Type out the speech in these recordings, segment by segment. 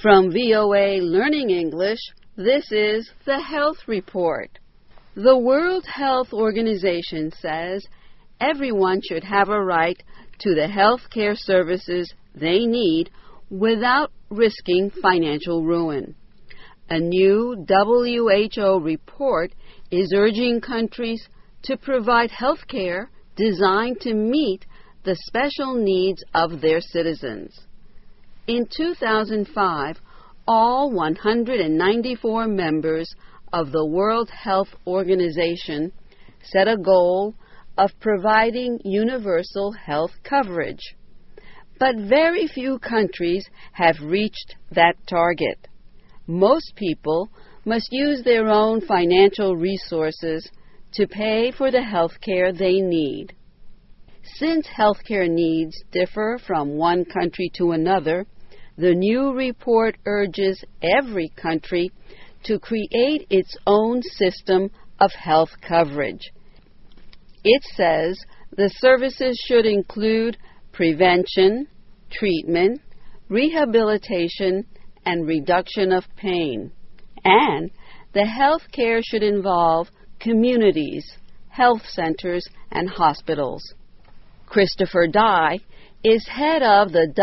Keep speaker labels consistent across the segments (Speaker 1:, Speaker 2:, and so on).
Speaker 1: From VOA Learning English, this is the Health Report. The World Health Organization says everyone should have a right to the health care services they need without risking financial ruin. A new WHO report is urging countries to provide health care designed to meet the special needs of their citizens. In 2005, all 194 members of the World Health Organization set a goal of providing universal health coverage. But very few countries have reached that target. Most people must use their own financial resources to pay for the health care they need. Since healthcare needs differ from one country to another, the new report urges every country to create its own system of health coverage. It says the services should include prevention, treatment, rehabilitation, and reduction of pain. And the health care should involve communities, health centers, and hospitals. Christopher Dye is head of the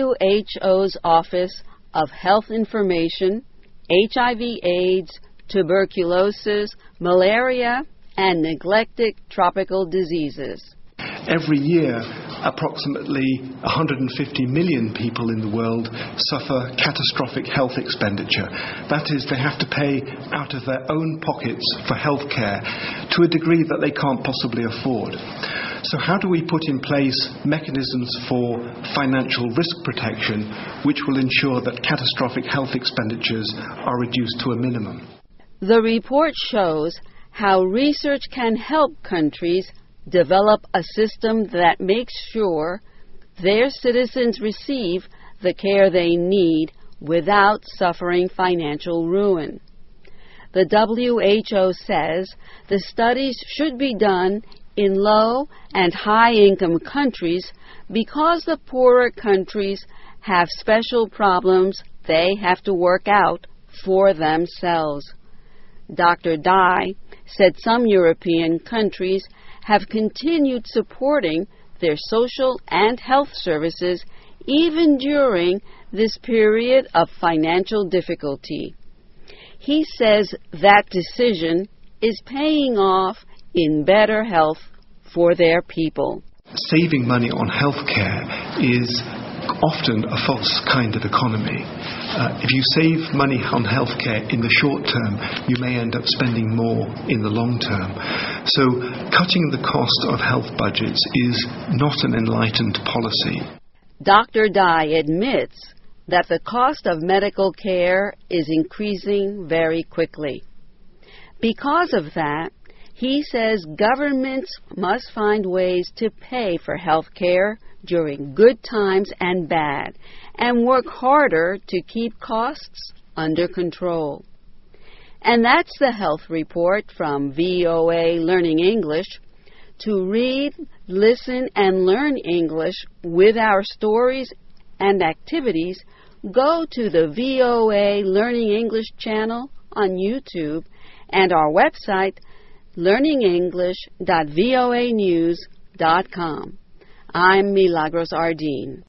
Speaker 1: WHO's Office of Health Information, HIV/AIDS, tuberculosis, malaria, and neglected tropical diseases.
Speaker 2: Every year, approximately 150 million people in the world suffer catastrophic health expenditure. That is, they have to pay out of their own pockets for health care to a degree that they can't possibly afford. So how do we put in place mechanisms for financial risk protection which will ensure that catastrophic health expenditures are reduced to a minimum?
Speaker 1: The report shows how research can help countries develop a system that makes sure their citizens receive the care they need without suffering financial ruin. The WHO says the studies should be done in low and high-income countries because the poorer countries have special problems they have to work out for themselves. Dr. Dye said some European countries have continued supporting their social and health services even during this period of financial difficulty. He says that decision is paying off in better health for their people.
Speaker 2: Saving money on health care is often a false kind of economy. If you save money on health care in the short term, you may end up spending more in the long term. So cutting the cost of health budgets is not an enlightened policy.
Speaker 1: Dr. Dye admits that the cost of medical care is increasing very quickly. Because of that, he says governments must find ways to pay for health care during good times and bad, and work harder to keep costs under control. And that's the Health Report from VOA Learning English. To read, listen, and learn English with our stories and activities, go to the VOA Learning English channel on YouTube and our website, learningenglish.voanews.com. I'm Milagros Ardeen.